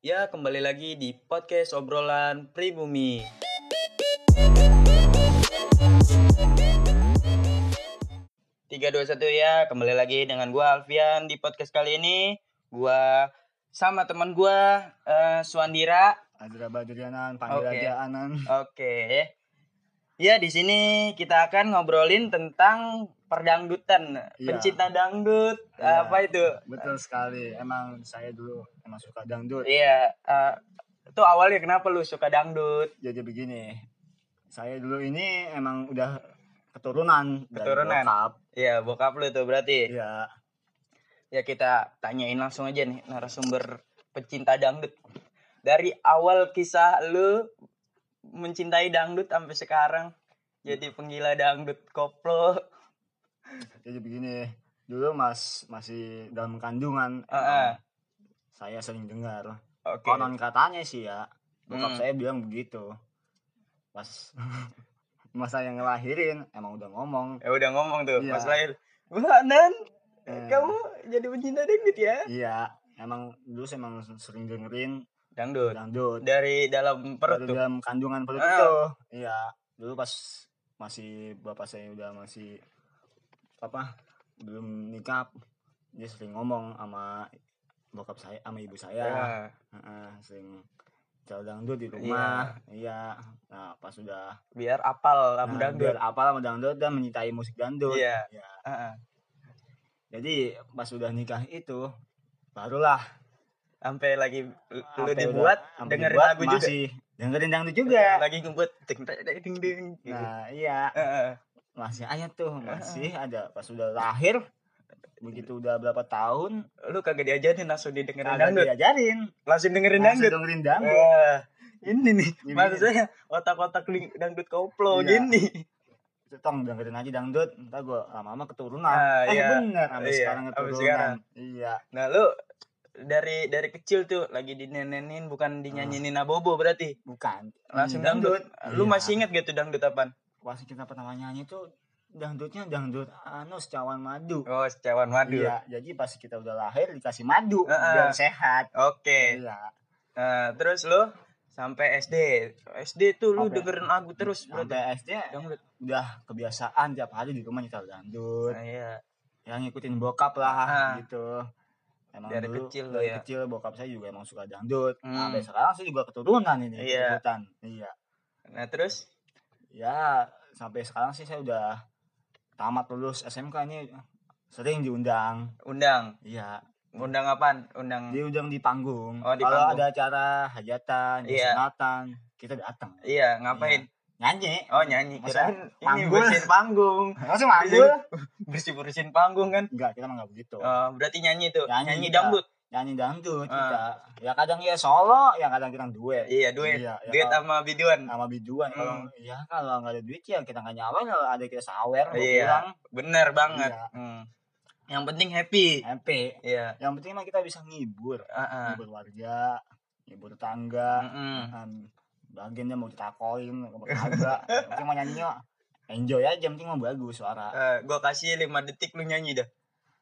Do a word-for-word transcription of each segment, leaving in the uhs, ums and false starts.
Ya, kembali lagi di podcast obrolan pribumi. Tiga dua satu ya, kembali lagi dengan gua Alfian di podcast kali ini. Gua sama teman gua uh, Suandira. Azra Badrianan, panggil Oke. aja Anan. Oke. Ya, di sini kita akan ngobrolin tentang perdangdutan. Iya. Pencinta dangdut, Iya, apa itu? Betul sekali. Emang saya dulu emang suka dangdut. Iya, uh, itu awalnya kenapa lu suka dangdut? Jadi begini, saya dulu ini emang udah keturunan, Keturunan. dari bokap. Iya, bokap lu tuh berarti. Iya. Ya, kita tanyain langsung aja nih narasumber pecinta dangdut. Dari awal kisah lu mencintai dangdut sampai sekarang jadi penggila dangdut koplo. Jadi begini, dulu mas masih dalam kandungan. Uh-uh. Saya sering dengar. Okay. Konon katanya sih ya, bokap hmm. saya bilang begitu. Pas masa yang ngelahirin emang udah ngomong. Ya udah ngomong tuh, iya. Pas lahir. Wah, Nan, eh. kamu jadi pencinta dangdut ya? Iya, emang dulu saya emang sering dengerin dangdut. Dangdut. Dari dalam perut Dari tuh. dalam kandungan perut ah. itu. Iya. Dulu pas masih bapak saya udah masih apa? Belum nikah. Dia sering ngomong sama bokap saya, sama ibu saya. Ya. Heeh, sering cal dangdut di rumah. Iya. Nah, pas udah biar apal sama nah, dangdut. Biar apal sama dangdut dan mencintai musik dangdut. Iya. Ya. Uh-uh. Jadi pas udah nikah itu barulah sampai lagi lu Ampe dibuat udah, dengerin dibuat, lagu juga. Masih dengerin dangdut juga. Lagi ngumpet ding ding ding. Nah, iya. Uh-uh. Masih aja tuh, masih uh-uh. ada pas udah lahir. Begitu udah berapa tahun, lu kagak diajarin langsung didengerin kagak dangdut. diajarin. Langsung dengerin langsung dangdut. dengerin dangdut. Uh, ini nih, Gini, maksud saya otak-otak dangdut koplo iya. gini. Tong dengerin aja dangdut, entar gua lama-lama keturunan. Ah, eh iya. bener, sampai iya. sekarang keturunan. Sekarang. Iya. Nah, lu dari dari kecil tuh lagi dinenenin bukan dinyanyinin abobo berarti. Bukan. Langsung dangdut. dangdut. Lu iya. masih inget gitu dangdut apaan? Pas kita pertama nyanyi tuh dangdutnya dangdut anu secawan madu. Oh, secawan madu. Iya, jadi pas kita udah lahir dikasih madu uh-uh. biar sehat. Oke. Okay. Iya. Nah, terus lu sampai S D. S D tuh lu sampai, dengerin lagu terus sampai berarti. S D dangdut. Udah kebiasaan tiap hari di rumah nyetel dangdut. Nah, iya. Yang ngikutin bokap lah ah. gitu. Emang dari dulu, kecil dari ya. kecil bokap saya juga emang suka dangdut. Hmm. Sampai sekarang sih juga keturunan ini, iya. keturunan. Iya. Nah, terus ya sampai sekarang sih saya udah tamat lulus S M K ini sering diundang. Undang. Iya. Undang apaan? Undang diundang di panggung. Oh, di kalau panggung. ada acara hajatan, iya. sunatan, kita datang. Iya, ngapain? Iya. Nyanyi. Oh, nyanyi. Kirain ini bersihin panggung. Langsung manggul. Bersih-bersihin panggung kan? Enggak, kita mah enggak begitu. Oh, berarti nyanyi tuh. Nyanyi, nyanyi kita, dangdut. Nyanyi dangdut uh. kita. Ya kadang ya solo, ya kadang kita duet. Iya, duet. Iya, ya duet sama biduan. Sama biduan. Hmm. Kalau ya kalau enggak ada duit ya kita enggak nyawain, kalau ada kita sawer iya. pulang. Bener banget. Iya. Hmm. Yang penting happy. Happy. Iya. Yang penting mah kita bisa ngibur. Uh-uh. Ngibur warga, ngibur tetangga. Uh-uh. Um, bagiannya mau ditakoin, mau kagak. Cuma nyanyinya enjoy aja, penting mau bagus suara. Uh, gua kasih lima detik lu nyanyi dah.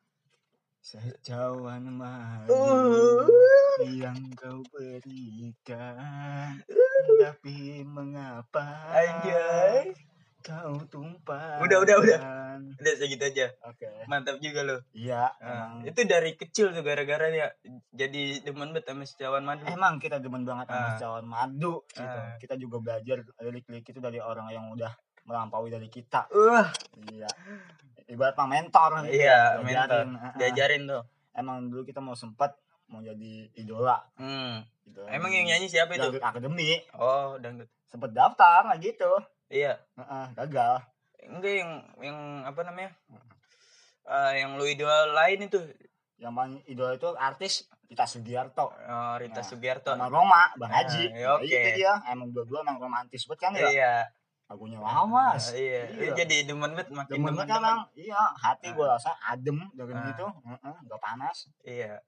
Secawan madu uh. yang kau berikan, tapi mengapa anjay kau tumpah. Udah udah udah. Udah segitu aja. Oke. Okay. Mantap juga lo. Iya. Nah, itu dari kecil tuh gara-gara ya jadi demen banget sama secawan madu. Emang kita demen banget sama uh. secawan madu. Gitu. Uh. Kita juga belajar lirik-lirik itu dari orang yang udah melampaui dari kita. Uh. Iya. Ibarat mah mentor. Gitu. Iya, diajarin. mentor. Diajarin tuh. Emang dulu kita mau sempat mau jadi idola. Hmm. Idola Emang yang nyanyi siapa itu? Dangdut Akademi. Oh, dangdut. Sempet daftar lah gitu. Iya. Uh-uh, gagal. Enggak yang yang apa namanya? Uh, yang lu idolain itu. Yang paling idola itu artis Rita Sugiarto. Oh, Rita nah, Sugiarto. Sama Roma, Bang Haji. Nah, oke. Okay. Itu dia. Emang dua-dua emang romantis banget kan ya? Iya. Lagunya lawas. Uh, iya. iya. Jadi demen banget makin demen. Demen kan emang. Iya, hati uh. gue rasa adem dengan uh. gitu. Heeh, uh-uh, enggak panas. Iya.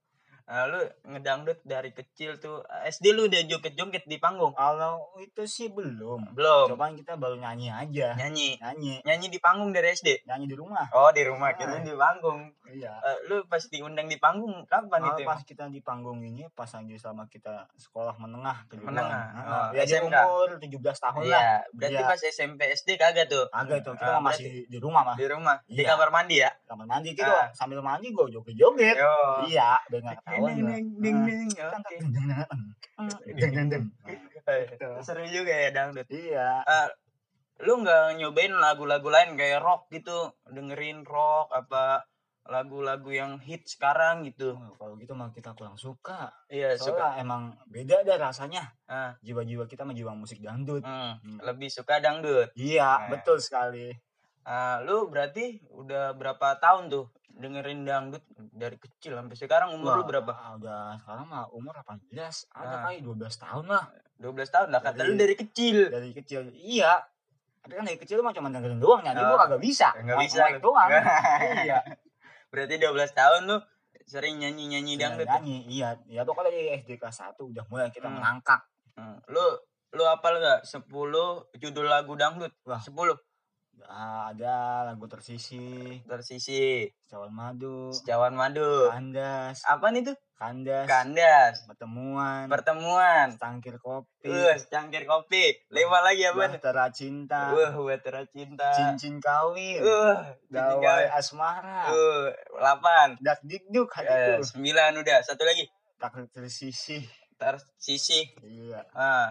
Nah, lu ngedangdut dari kecil tuh. S D lu udah joget-joget di panggung? Kalau itu sih belum. Belum. Cobaan kita baru nyanyi aja. Nyanyi. Nyanyi. Nyanyi di panggung dari S D? Nyanyi di rumah. Oh, di rumah. Ah. Kira di panggung. Iya. Uh, lu pas diundang di panggung kapan Kalau itu? pas kita di panggung ini pas lagi sama kita sekolah menengah kejuruan. Menengah. Nah, Oh, ya di S M K. umur tujuh belas tahun lah. Iya, berarti Iya. pas S M P S D kagak tuh. Agak itu kita Ah, mah masih di rumah mah. Di rumah. Di Iya. kamar mandi ya? Kamar mandi gitu Ah. sambil mandi gue joget-joget. Yo. Iya, biar enggak ketahuan. Ding ding ding ding. Oke. Deng deng deng. Seru juga ya dangdut. Iya. Uh, lu nggak nyobain lagu-lagu lain kayak rock gitu, dengerin rock apa lagu-lagu yang hit sekarang gitu? Oh, kalau gitu mah kita kurang suka. Iya, Soalnya suka. emang beda dah rasanya. Ah. Jiwa-jiwa kita mah jiwa musik dangdut. Hmm, Hmm. lebih suka dangdut. Iya, Nah. betul sekali. Ah, lu berarti udah berapa tahun tuh dengerin dangdut dari kecil sampai sekarang umur Wah, lu berapa? ah, udah sekarang mah umur delapan belas, ada Ah. kali dua belas tahun lah. dua belas tahun lah kata Dari- lu dari kecil. Dari kecil. Iya. Tapi kan dari kecil mah cuma dengerin doang, nyanyi Oh. gua kagak bisa. Nggak bisa Mic lu. doang. Iya. Berarti dua belas tahun lu sering nyanyi-nyanyi dangdut. tuh? Nyanyi, iya. Ya pokoknya dari S D kelas satu udah mulai kita Hmm. merangkak. Hmm. Lu lu hafal enggak sepuluh judul lagu dangdut? Wah. sepuluh. Ah, ada lagu Tersisi, Tersisi, Cawan Madu, Cawan Madu. Kandas, Apaan itu? Kandas, Kandas, Pertemuan, Pertemuan. Tangkir Kopi, Uh, cangkir kopi. Lima lagi apa? Bahtera Cinta, Wah, Bahtera Cinta. Cincin Kawin, Uh, cincin Dawai kawin. Asmara, Uh, delapan. Dak Dikduk Eh, hatiku, sembilan udah. Satu lagi. Tak Tersisi. Tersisi. Iya. Ah.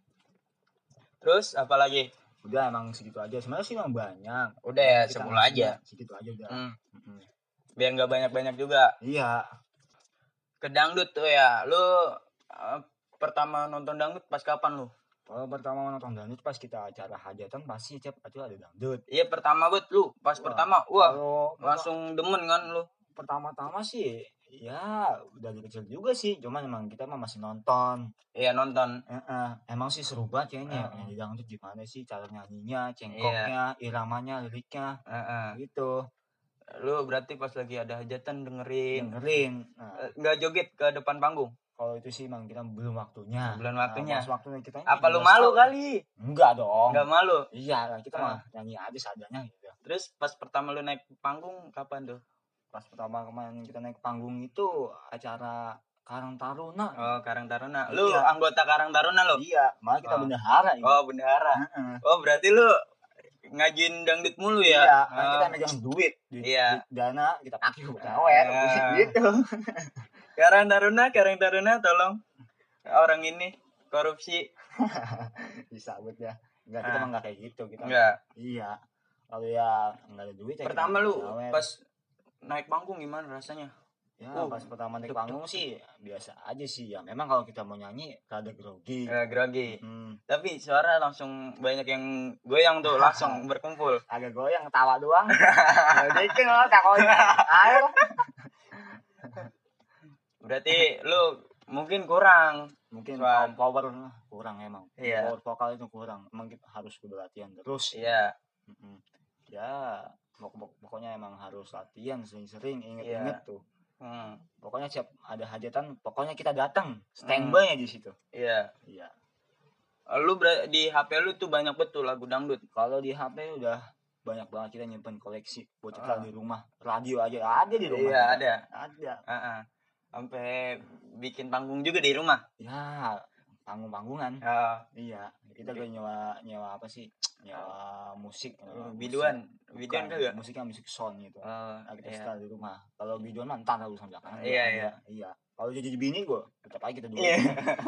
Terus apa lagi? Udah emang segitu aja. Sebenarnya sih emang banyak. Udah ya, Kita sepuluh ngasih aja. ya, segitu aja udah. Hmm. Mm-mm. Biar nggak banyak-banyak juga. Iya. Ke dangdut tuh ya. Lu uh, pertama nonton dangdut pas kapan lu? Kalau pertama nonton dangdut pas kita acara hajatan pasti cep itu ada dangdut. Iya, pertama bet lu. Pas Wah, pertama, wah, Kalau langsung demen kan lu. pertama-tama sih ya dari kecil juga sih, cuman emang kita mah masih nonton. Iya, nonton. Eh-eh. Emang sih seru banget kayaknya. Heeh. Nyanyi dangdut gimana sih cara nyanyinya, cengkoknya, iramanya, liriknya, Heeh. gitu. Lu berarti pas lagi ada hajatan dengerin. Dengerin. Nah, Eh, nggak joget ke depan panggung. kalau itu sih emang kita belum waktunya. Belum Nah, waktunya. pas waktunya kita Apa lu tujuh belas malu tahun. kali? Enggak dong. Nggak malu. Iya, kita Ah. mah nyanyi aja seadanya gitu. Terus pas pertama lu naik panggung kapan tuh? Pas pertama kemarin kita naik panggung itu acara Karang Taruna. Oh, Karang Taruna. Lu Iya. anggota Karang Taruna lu? Iya, malah kita Oh. bendahara ini. Oh, bendahara. Heeh. Oh, berarti lu ngajuin dangdut mulu ya? Iya, kan Oh. kita megang duit, duit, Iya. duit dana kita pakai buat cewek, Ah. gitu. Karang Taruna, Karang Taruna tolong orang ini korupsi. Bisa buat ya. Enggak, kita Ah. mah enggak kayak gitu, kita. Enggak. Iya. Kalau ya enggak ada duit ya. kita Pertama lu cewek. pas naik panggung gimana rasanya? ya Oh, pas pertama naik duk, panggung duk, sih biasa aja sih ya. Memang kalau kita mau nyanyi rada grogi. Eh, grogi. Hmm, Tapi suara langsung banyak yang goyang tuh, langsung berkumpul. agak goyang tawa doang. Dikit loh takonya. Air. Berarti lu mungkin kurang. Mungkin Cuman- power kurang emang. Iya. Power vokal itu kurang. Emang kita harus kudu latihan terus. Iya. Mm-mm. Ya, pok- pok- pokoknya emang harus latihan sering-sering, Iya. inget-inget tuh. Hmm, Pokoknya siap ada hajatan, pokoknya kita datang, Hmm. standby di situ. iya. Iya. Lu ber- di H P lu tuh banyak betul lagu dangdut. Kalau di H P udah banyak banget kita nyimpen koleksi buat kita Ah. di rumah. Radio aja ada di rumah. Iya, kita. ada. Ada. Heeh. Sampai bikin panggung juga di rumah. Ya, panggung-panggungan. Ah, Iya, kita gue nyewa nyewa apa sih? Nyewa musik. nyewa musik. biduan, biduan Bukan, kagak? musiknya musik sound gitu. Oh, Nah, kita iya. setel di rumah. Kalau biduan mah entar urusan belakangan. Iya, Ada. iya. Iya. Kalau jadi bini gue tetap aja kita dulu. Iya.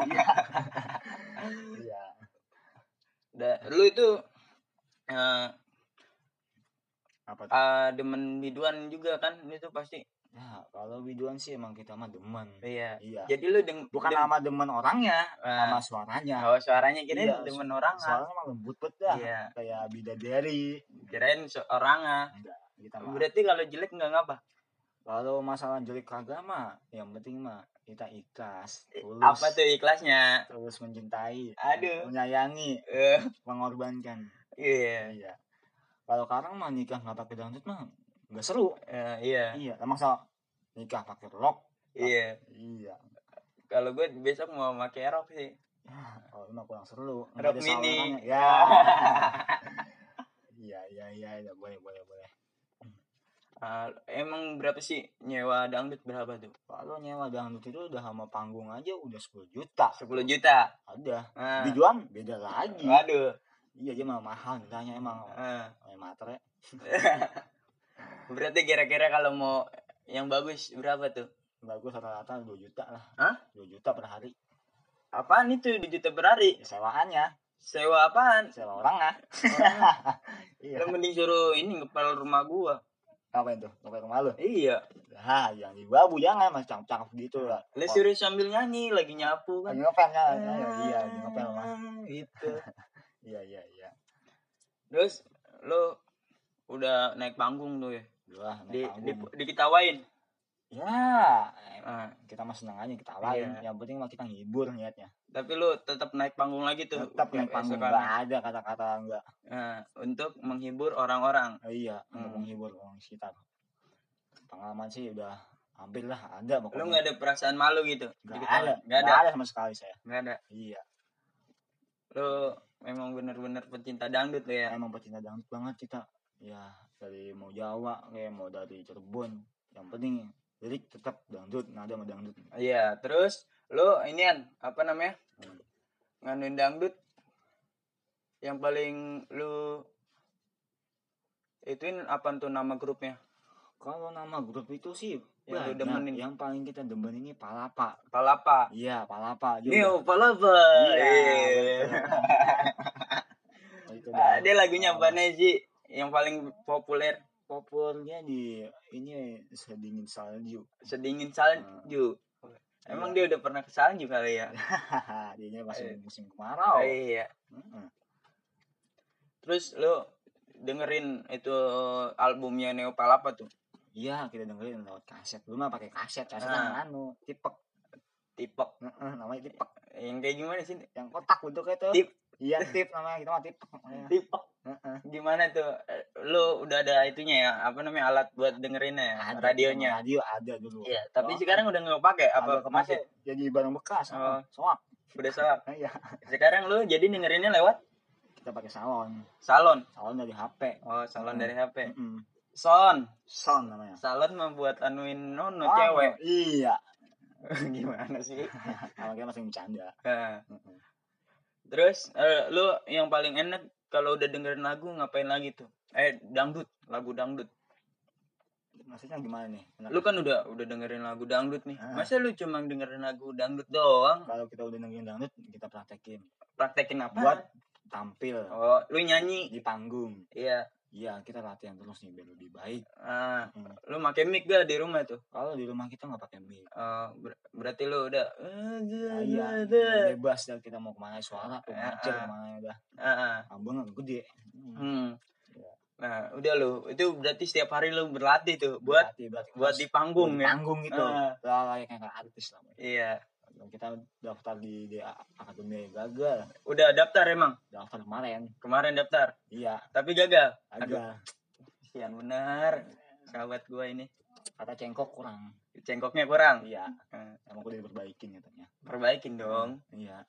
Iya. Da- lu itu eh Apa tuh? ah, demen biduan juga kan itu pasti. Ya, kalau biduan sih emang kita mah demen. Iya. Iya. Jadi lu deng Bukan dem- nama demen orangnya, Ah. nama suaranya. oh, suaranya kirain Iya, demen orang. Suaranya mah lembut banget dah. Iya. Kayak bidadari. Kirain su- orangnya. Enggak, kita mah. Berarti kalau jelek nggak ngapa? Kalau masalah jelek kagak mah, yang penting mah kita ikhlas, tulus. Apa tuh ikhlasnya? Terus mencintai, Aduh. menyayangi, Eh, mengorbankan. iya. Iya. Kalau sekarang mah nikah nggak pakai dangdut mah nggak seru. Eh, iya. Iya, masa nikah pakai rock, Iya. Iya. Kalau gue besok mau pakai rok sih. Ya, oh emang kurang seru. Rok mini. Ya. Iya, iya, iya, iya, boleh, boleh, boleh. Uh, emang berapa sih nyewa dangdut berapa tuh? Kalau nyewa dangdut itu udah sama panggung aja udah sepuluh juta. sepuluh juta. Ada. Uh. Dijual beda lagi. Waduh. Iya, dia mah mahal ditanya emang. Uh. Oh, matre. Berarti kira-kira kalau mau yang bagus berapa tuh? Bagus rata-rata dua juta lah. Hah? dua juta per hari. Apaan itu dua juta per hari? Ya, sewaannya. Sewa apaan? Sewa orang ah. Iya. Lo mending suruh ini ngepel rumah gua. Apa itu? Ngepel rumah lu? Iya. Hah, yang di babu jangan masih cakep-cakep gitu lah. Lo suruh sambil nyanyi lagi nyapu kan. Lagi ngepel kan? Iya, lagi ngepel mah. Gitu. Iya, iya, iya. Terus lo udah naik panggung tuh ya? Udah, naik di, panggung. Di, diketawain. Ya, ah. Kita mah senang aja ketawain. Iya. Yang penting mah kita ngibur niatnya. Tapi lu tetap naik panggung lagi tuh. Tetap naik panggung, enggak ada kata-kata enggak. Nah, untuk menghibur orang-orang. Oh, iya, hmm. untuk menghibur orang sekitar. Pengalaman sih udah hampir lah ada pokoknya. Lu enggak ada perasaan malu gitu? Enggak ada. Enggak ada. ada sama sekali saya. Enggak ada. Iya. Lu memang benar-benar pecinta dangdut lu ya? Emang pecinta dangdut banget kita. Ya, dari mau Jawa, kayak mau dari Cirebon. Yang penting lirik tetap dangdut, nada sama dangdut. Iya, terus lu inian apa namanya? Hmm. Nganuin dangdut yang paling lu ituin apa tuh nama grupnya? Kalau nama grup itu sih yang banyak. Lu demenin. Yang paling kita demen ini Palapa. Palapa. Iya, Palapa. Neo Palapa. Iya. Ah, dia lagunya apa sih yang paling populer? Populernya di ini Sedingin Salju. Sedingin Salju. Hmm. Emang iya. Dia udah pernah ke salju kali ya? Dia masih musim kemarau. Iya. Hmm. Terus lu dengerin itu albumnya Neo Palapa tuh? Iya, kita dengerin lewat kaset. Dulu mah pakai kaset, kaset nah. anu, tipek. Tipek. Heeh, namanya tipek. Yang kayak gimana sih? Yang kotak bentuknya tuh. Tip. Iya, tip namanya, kita mah tipek. Tipek. Uh-uh. Gimana tuh? Lu udah ada itunya ya? Apa namanya alat buat dengerinnya ya? Ada, radionya. Radio ada dulu. Iya, tapi oh. sekarang udah enggak pakai apa masih jadi barang bekas. Oh. Soak. Udah soak. Iya. Sekarang lu jadi dengerinnya lewat kita pakai salon. Salon. Salon dari H P. Oh, salon hmm. dari H P. Mm-hmm. Son. Son namanya. Salon membuat anuin nono oh, cewek. Iya. Gimana sih? Kalau kita masih bercanda. Nah. Mm-hmm. Terus uh, lu yang paling enak kalau udah dengerin lagu ngapain lagi tuh? Eh, dangdut, lagu dangdut. Maksudnya gimana nih? Enak. Lu kan udah udah dengerin lagu dangdut nih. Ah. Masa lu cuma dengerin lagu dangdut doang? Kalau kita udah dengerin dangdut, kita praktekin. Praktekin apa? Buat tampil. Oh, lu nyanyi di panggung. Iya. Iya, kita latihan terus nih biar lebih baik. Ah, hmm. Lu pakai mic gak di rumah tuh? Kalau di rumah kita nggak pakai mic. Uh, ber- berarti lu udah nah, iya, bebas dan kita mau kemana suara, mau ngajar uh, kemana udah. Uh, Ambang gede. Hmm. hmm. Ya. Nah, udah lu, itu berarti setiap hari lu berlatih tuh buat berlatih, berlatih. buat di panggung buat ya. Panggung itu. Uh. Layaknya kayak artis lah. Iya. Kita daftar di, di Akademi gagal. Udah daftar emang? Daftar kemarin. Kemarin daftar? Iya. Tapi gagal? Gagal. Kasian benar. Sahabat gua ini. Kata cengkok kurang. Cengkoknya kurang? Iya. Hmm. Emang udah diperbaikin katanya. Perbaikin dong. Hmm, iya.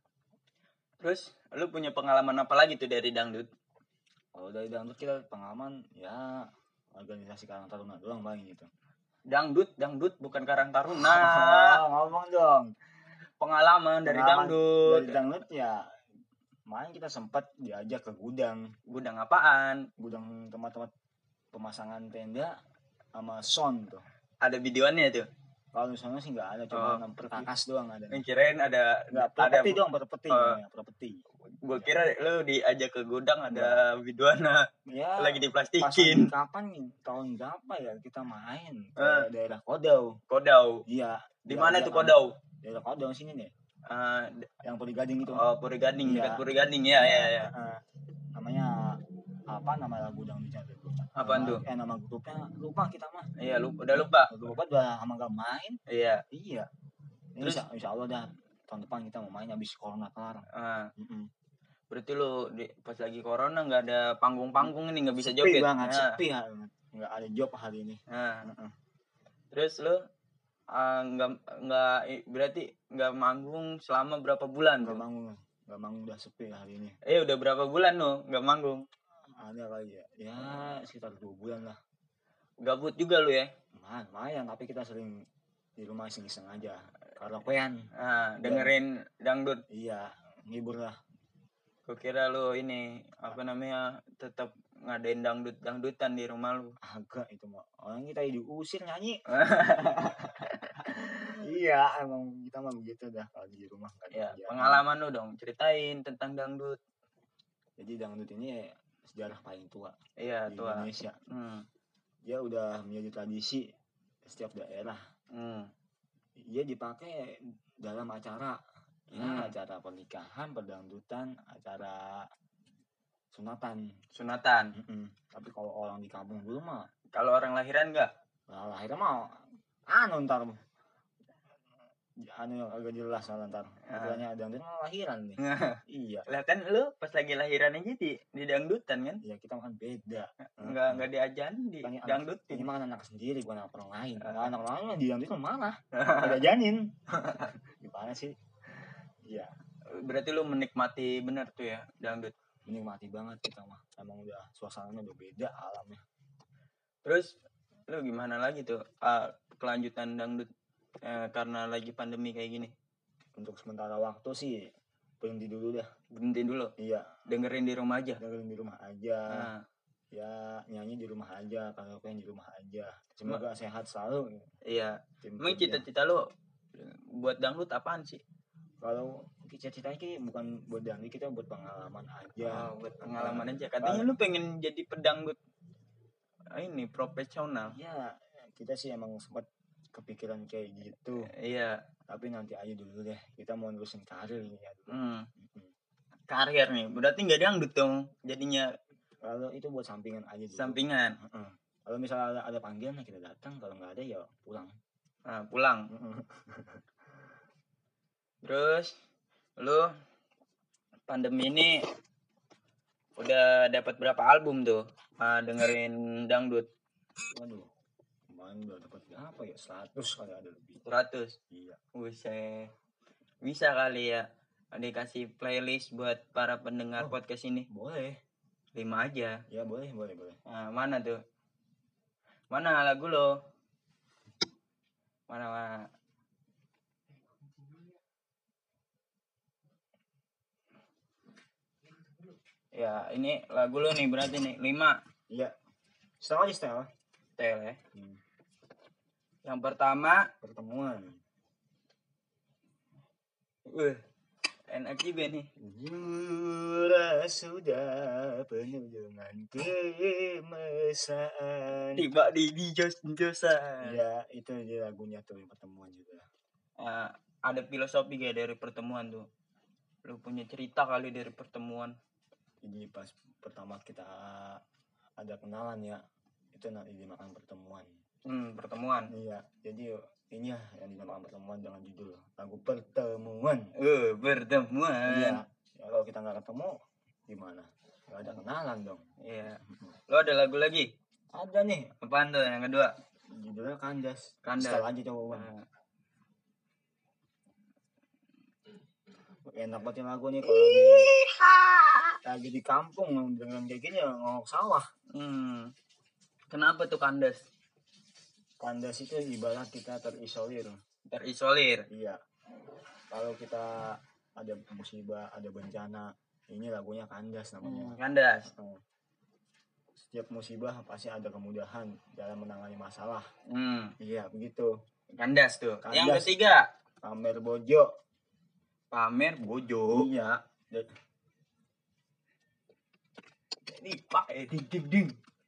Terus lu punya pengalaman apa lagi tuh dari dangdut? Kalau dari dangdut kita pengalaman ya organisasi Karang Taruna doang paling gitu. Dangdut, dangdut bukan Karang Taruna. Oh, ngomong dong. Pengalaman, pengalaman dari dangdut. Dari dangdut ya, main kita sempat diajak ke gudang. Gudang apaan? Gudang tempat-tempat pemasangan tenda sama sound tuh. Ada videonya tuh? Kalau misalnya sih nggak ada, cuma oh. perkakas doang ada. Kirain ada. Nggak, perpeti doang, perpeti. Oh. Ya, perpeti. Gue kira lu diajak ke gudang ada videonya ya, lagi diplastikin. Kapan nih? Tahun berapa ya kita main ke uh. daerah Kodau. Kodau. Iya. Di mana tuh Kodau? Daerah Kodau sini nih. Uh, yang Puri Gading itu. Oh, Puri Gading, dekat Puri Gading ya, ya, ya. Uh, namanya apa nama gudang di sana? Apaan tuh? Eh nama grupnya lupa kita mah. Iya, lupa, udah lupa. Lupa udah lama gak main. Iya. Iya. Terus insya, insya Allah dah tahun depan kita mau main habis corona kelar. Uh. Mm-mm. Berarti lu di, pas lagi corona nggak ada panggung-panggung ini nggak bisa joget. Sepi banget, nah. sepi banget. Nggak ada job hari ini. Nah. Uh-uh. Terus lu ah, nggak nggak i- berarti nggak manggung selama berapa bulan Nggak tuh? manggung, nggak manggung udah sepi hari ini. Eh udah berapa bulan lo nggak manggung? Ada kali ya, ya sekitar dua bulan lah. Gabut juga lu ya? Lumayan, lumayan, tapi kita sering di rumah iseng-iseng aja. Karaokean. Ah, dengerin dangdut. Iya, ngibur lah. Gue kira lu ini apa namanya tetap ngadain dangdut dangdutan di rumah lu. Agak itu mah. Orang kita diusir nyanyi. Iya, emang kita mah begitu dah kalau di rumah kan. Ya, pengalaman lu dong, ceritain tentang dangdut. Jadi dangdut ini sejarah paling tua Iya, di tua. Indonesia. Hmm. Dia udah menjadi tradisi setiap daerah. Hmm. Dia dipakai dalam acara, ya, Hmm. acara pernikahan, perdangdutan, acara sunatan. Sunatan. Mm-mm. Tapi kalau orang di kampung dulu mah, Kalau orang lahiran enggak? lah akhirnya mau anu ntar anu yang agak jelas lah ntar Ah. akhirnya dangdut mau lahiran nih. Iya, Lah kan lu pas lagi lahiran aja di di dangdutan kan? ya kita kan beda. Enggak enggak diajarin di Kan ini anak- dangdutin. Ini mah kan anak sendiri, bukan anak orang lain. Ah. Nah, anak orang lain mah di dangdut mana? Ada janin. Gimana sih? Iya, Berarti lu menikmati bener tuh ya dangdut. menikmati banget kita mah. Emang udah suasananya udah beda alamnya. Terus lu gimana lagi tuh ah, kelanjutan dangdut eh, karena lagi pandemi kayak gini? Untuk sementara waktu sih berhenti dulu dah. Berhenti dulu, Iya, dengerin di rumah aja. dengerin di rumah aja. Nah, Ya nyanyi di rumah aja, karaoke di rumah aja. Semoga sehat selalu. iya. Tim Emang timnya. cita-cita lu buat dangdut apaan sih? Kalau cita-cita ini bukan buat dangdut, kita buat pengalaman aja. Oh, buat pengalaman aja. Katanya lu pengen jadi pedangdut ah, ini profesional. Ya kita sih emang sempat kepikiran kayak gitu. Iya. Tapi nanti aja dulu deh. Kita mau nerusin karir ini ya dulu. Hmm. Mm-mm. Karir nih. Berarti nggak dangdut dong. Jadinya Kalau itu buat sampingan aja dulu. sampingan. Mm-mm. Kalau misalnya ada, ada panggilan ya kita datang. Kalau nggak ada ya pulang. Nah, pulang. Mm-mm. Terus lu pandemi ini udah dapat berapa album tuh? Ah, dengerin dangdut Waduh, kemarin udah dapat berapa ya? seratus kali ada lebih. seratus. Iya. Buset. Bisa kali ya dikasih playlist buat para pendengar Oh. podcast ini. Boleh. Lima aja. Ya boleh, boleh, boleh. Nah, mana tuh? Mana lagu lo? Mana mana? Ya, ini lagu lo nih berarti nih lima. Iya. Style aja style. Tel ya. Hmm. Yang pertama, Pertemuan. wih, enak juga nih. Jura sudah penuh dengan kemesraan. Tiba di di jos josan. Ya itu dia lagunya tuh yang pertemuan juga. Nah, ada filosofi kayak dari pertemuan tuh. Lu punya cerita kali dari pertemuan. Jadi pas pertama kita ada kenalan ya, itu nanti dimakan pertemuan. Hmm, pertemuan. Iya, jadi ini ya yang dinamakan pertemuan dengan judul lagu pertemuan. Eh, pertemuan. Iya, ya, kalau kita nggak ketemu gimana? Nggak ada kenalan dong. Iya. Lo ada lagu lagi? Ada nih, Apaan tuh yang kedua? judulnya Kandas. Kandas. Setel aja coba. Bang. Nah, Enak banget yang lagu nih kalau lagi, lagi di kampung dengan kayak gini ya ngomong sawah. hmm. Kenapa tuh kandas? Kandas itu ibarat kita terisolir. Terisolir. Iya. Kalau kita ada musibah, ada bencana, ini lagunya Kandas namanya. Hmm, kandas. Hmm. Setiap musibah pasti ada kemudahan dalam menangani masalah. Hmm, Iya, begitu. kandas tuh. Kandas. Yang ketiga, Pamer bojo. pamer bojo. Iya. Ini pak eh ding ding ding.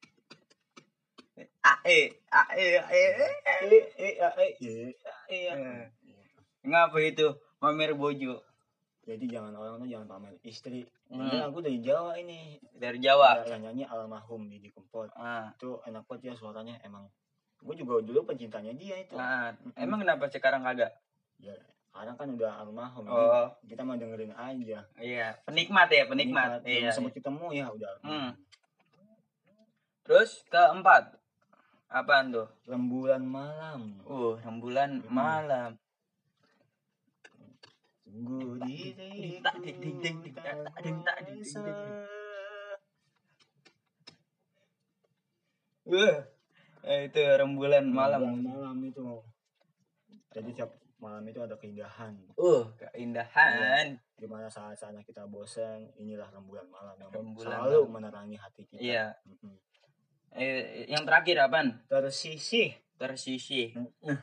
Ae, ae, ae. Eh, eh, eh, eh, eh, Eh. Ngapa itu pamer bojo? Jadi jangan orang tuh jangan pamer istri. Hmm. Ini lagu dari Jawa ini. Dari Jawa. Yang nyanyi almarhum Didi Kempot. Ah, Itu enak banget ya suaranya emang. Gue juga dulu pencintanya dia itu. ah. Emang kenapa sekarang kagak? Ya, sekarang kan udah almarhum. Oh. Jadi kita mau dengerin aja. Iya, penikmat ya, penikmat. Belum Iya. sempat ketemu ya udah. Hmm. Terus keempat, Apaan tuh? Rembulan malam. Uh, rembulan Hmm. malam. Tunggu Ding, tak, ding, ding, ding, ding, tak, tak, ding, tak, ding, ding, ding, ding. Uh, eh, itu rembulan malam. Rembulan malam itu. Jadi tiap malam itu ada keindahan. Uh, keindahan. Gimana saat-saatnya kita bosan, inilah rembulan malam yang Rembulan selalu malam. menerangi hati kita. Iya. Mm-mm. Eh, yang terakhir apaan? Tersisih. Tersisih. Mm.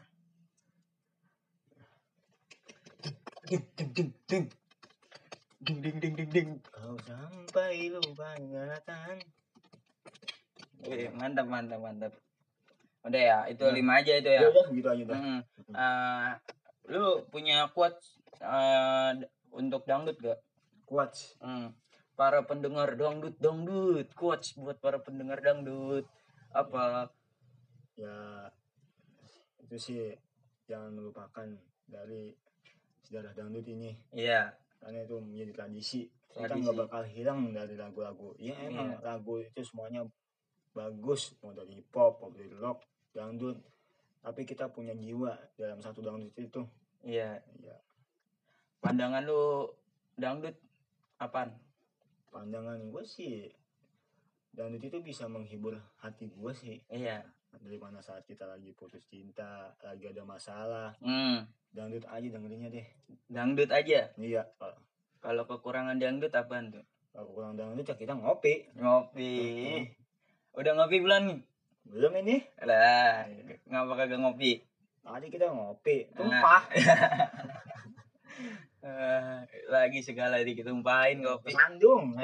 Ding, ding, ding, ding. Ding, ding, ding, ding, ding. Kau sampai lupa ingatan. Eh, mantap, mantap, mantap. Udah ya, itu Nah. lima aja itu ya. Ya udah gitu aja dah. Mm. Uh, lu punya quotes uh, untuk dangdut gak? Quotes. Hmm. Para pendengar dangdut, dangdut, quotes buat para pendengar dangdut. Apa? Ya itu sih jangan melupakan dari sejarah dangdut ini. Iya. Karena itu menjadi tradisi. Kita Tradisi. nggak bakal hilang dari lagu-lagu. Ya emang Iya. lagu itu semuanya bagus, mau dari pop, mau dari rock, dangdut. Tapi kita punya jiwa dalam satu dangdut itu. Iya. Ya. Pandangan lu dangdut apaan? Pandangan gue sih dangdut itu bisa menghibur hati gue sih. Iya. Dari mana saat kita lagi putus cinta, lagi ada masalah, Hmm. dangdut aja dengerinnya deh. Dangdut aja. Iya. Kalau kekurangan dangdut apaan tuh? Kalau kurang dangdut ya kita ngopi. Ngopi. Mm-hmm. Udah ngopi belum nih? Belum ini? Lah, ngapa kagak ngopi? Tadi kita ngopi, tumpah. Uh, lagi segala ditumpahin kopi. Sandung.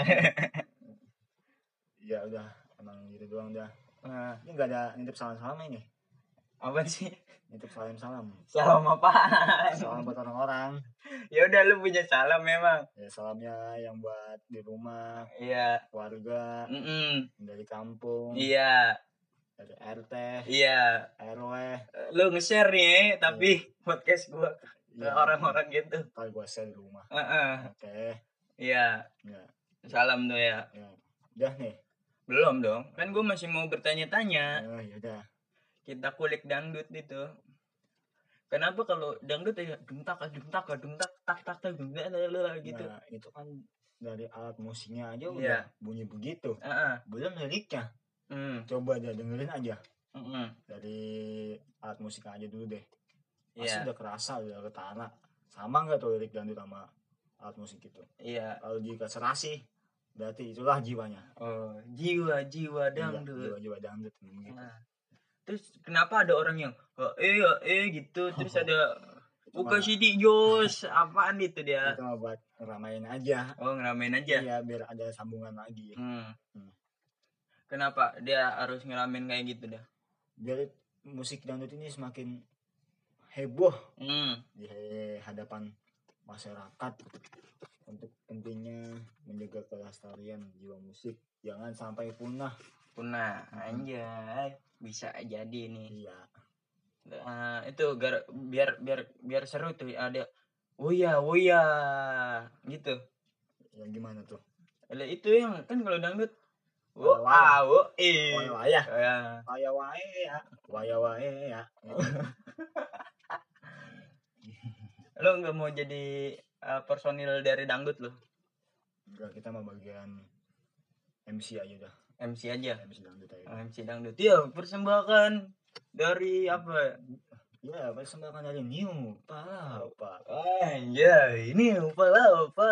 Ya udah, emang gitu doang dah. Uh, ini nggak ada nitip salam-salam ini. Apa sih? Nitip salam-salam. Salam apaan? Salam buat orang-orang. Ya udah lu punya salam memang. Ya salamnya yang buat di rumah. Iya. Keluarga. Mm-mm. Dari kampung. Iya. Dari R T. Iya. R W. Lu nge-share nih, tapi iya. Podcast gua ke ya, orang-orang gitu. Ntar gua share di rumah. Uh-uh. Oke. Okay. Iya. Ya. Salam tuh ya. Ya. Udah nih. Belum dong, kan gue masih mau bertanya-tanya. Oh yaudah. Kita kulik dangdut itu. Kenapa kalau dangdut ya dentak, dentak, dentak, tak, tak, tak, gitu. Nah itu kan dari alat musiknya aja udah yeah. bunyi begitu. Uh-uh. Belum liriknya. Mm. Coba aja dengerin aja. Mm-mm. Dari alat musik aja dulu deh. Pasti yeah. udah kerasa, udah ketara. Sama nggak tuh lirik dangdut sama alat musik itu? Iya. Yeah. Kalau jika serasi, berarti itulah jiwanya. Oh, jiwa jiwa dangdut. Iya, jiwa jiwa dangdut gitu. Nah. Terus kenapa ada orang yang oh, eh eh gitu, terus ada buka sidik jos, apaan itu dia? Itu buat ngeramein aja. Oh, ngeramein aja. Iya, biar ada sambungan lagi. Hmm. Hmm. Kenapa dia harus ngeramein kayak gitu dah? Biar musik dangdut ini semakin heboh hmm. di hadapan masyarakat. Untuk pentingnya menjaga kelestarian jiwa musik, jangan sampai punah. Punah, anjay, bisa jadi nih. Iya. Uh, itu gar, biar biar biar seru tuh ada. Oh ya, oh ya, gitu. Yang gimana tuh? Lah itu yang kan kalau dangdut. Oh, ah, oh, eh. Waya, waya. Waya wae ya. Waya wae ya. Lo nggak mau jadi Uh, personil dari dangdut lo? Enggak, kita mau bagian M C aja dah. M C aja? M C dangdut aja. Oh, M C dangdut. Ya, persembahan dari apa? Ya, persembahan dari New Palapa. Anjay, ini Palapa.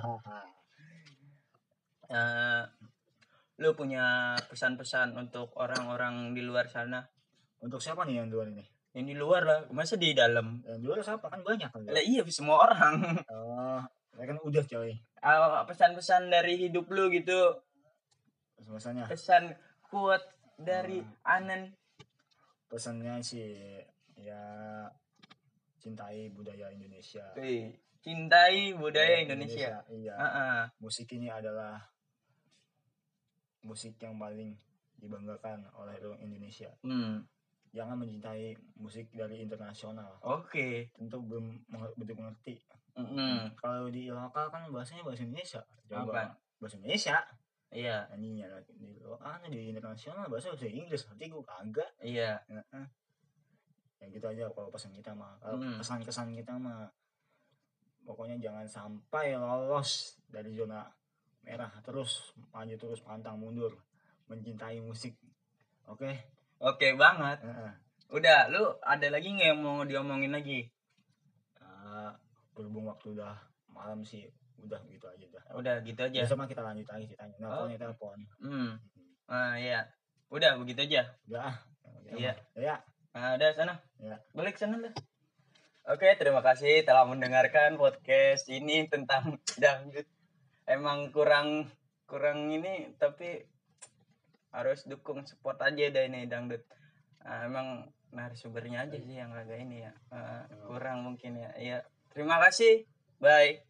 uh, lo punya pesan-pesan untuk orang-orang di luar sana? Untuk siapa nih yang luar ini? Yang di luar lah, masa di dalam? Yang di luar siapa? Kan banyak kan? Lah iya, semua orang. Oh, ya kan udah coy. Uh, pesan-pesan dari hidup lu gitu. Pesan-pesannya? Pesan quote dari uh, Anan. Pesannya sih ya cintai budaya Indonesia. Oke. Cintai budaya ya, Indonesia. Indonesia. Iya. Uh-uh. Musik ini adalah musik yang paling dibanggakan oleh orang Indonesia. Hmm. Jangan mencintai musik dari internasional. Oke. Okay. Tentu belum betul mengerti. Mm-hmm. Kalau di lokal kan bahasanya bahasa Indonesia. Apa? Bahasa Indonesia. Iya. nyanyinya di ah di internasional bahasa bahasa Inggris nanti gue kagak. Iya. Heeh. Ya gitu aja kalau pesan kita mah. Kalau Hmm. kesan-kesan kita mah pokoknya jangan sampai lolos dari zona merah, terus maju terus pantang mundur mencintai musik. Oke. Oke banget. Heeh. Udah, lu ada lagi nggak yang mau diomongin lagi? Uh, berhubung waktu udah malam sih, udah gitu aja dah. Udah gitu aja. Besok mah kita lanjut lagi ceritanya. Nelpon ya telepon. Hmm. Ah iya. Udah begitu aja. Udah. Iya. Ya. Nah, udah sana. Ya. Balik sana lah. Oke, terima kasih telah mendengarkan podcast ini tentang dangdut. Emang kurang kurang ini tapi harus dukung support aja deh ini dangdut. Nah, emang narasumbernya aja sih yang agak ini ya. Uh, kurang mungkin ya. Iya. Terima kasih. Bye.